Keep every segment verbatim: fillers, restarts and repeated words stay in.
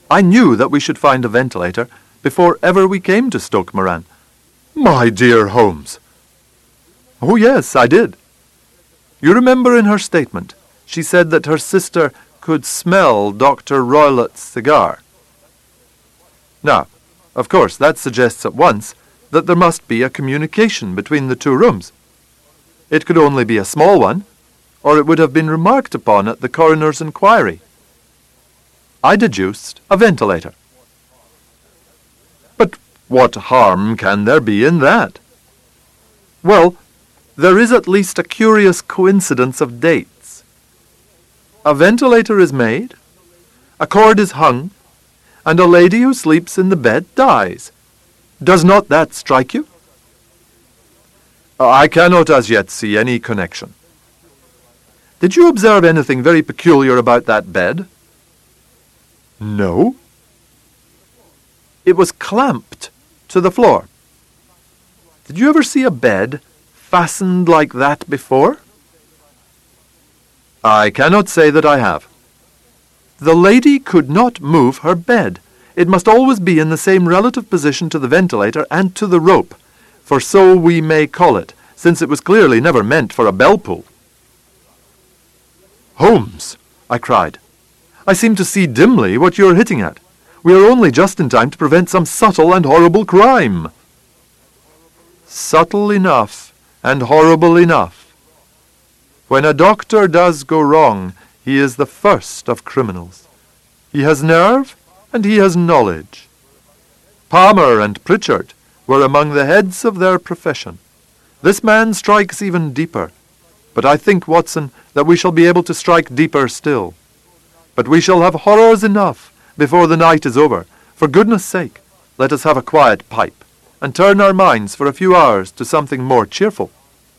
I knew that we should find a ventilator before ever we came to Stoke Moran." "My dear Holmes!" "Oh, yes, I did. You remember in her statement, she said that her sister could smell Doctor Roylott's cigar. Now, of course, that suggests at once that there must be a communication between the two rooms. It could only be a small one, or it would have been remarked upon at the coroner's inquiry. I deduced a ventilator." "But what harm can there be in that?" "Well, there is at least a curious coincidence of dates. A ventilator is made, a cord is hung, and a lady who sleeps in the bed dies. Does not that strike you?" "I cannot as yet see any connection." "Did you observe anything very peculiar about that bed?" "No." "It was clamped to the floor. Did you ever see a bed fastened like that before?" "I cannot say that I have." "The lady could not move her bed. It must always be in the same relative position to the ventilator and to the rope, for so we may call it, since it was clearly never meant for a bell pull." "Holmes," I cried, "I seem to see dimly what you are hitting at. We are only just in time to prevent some subtle and horrible crime." "Subtle enough and horrible enough. When a doctor does go wrong, he is the first of criminals. He has nerve and he has knowledge. Palmer and Pritchard were among the heads of their profession. This man strikes even deeper. But I think, Watson, that we shall be able to strike deeper still. But we shall have horrors enough before the night is over. For goodness sake, let us have a quiet pipe, and turn our minds for a few hours to something more cheerful."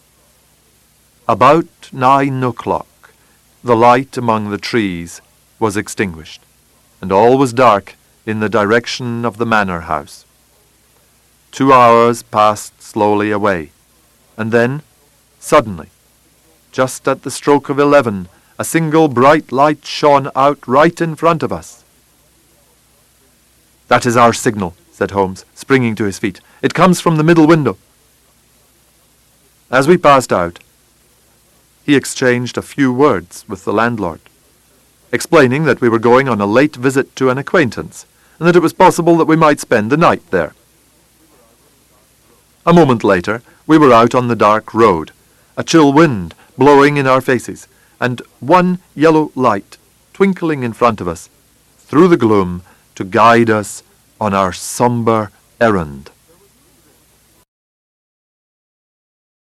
About nine o'clock, the light among the trees was extinguished, and all was dark in the direction of the manor house. Two hours passed slowly away, and then, suddenly, just at the stroke of eleven, a single bright light shone out right in front of us. "That is our signal," said Holmes, springing to his feet. "It comes from the middle window." As we passed out, he exchanged a few words with the landlord, explaining that we were going on a late visit to an acquaintance, and that it was possible that we might spend the night there. A moment later, we were out on the dark road, a chill wind blowing in our faces, and one yellow light twinkling in front of us, through the gloom, to guide us on our sombre errand.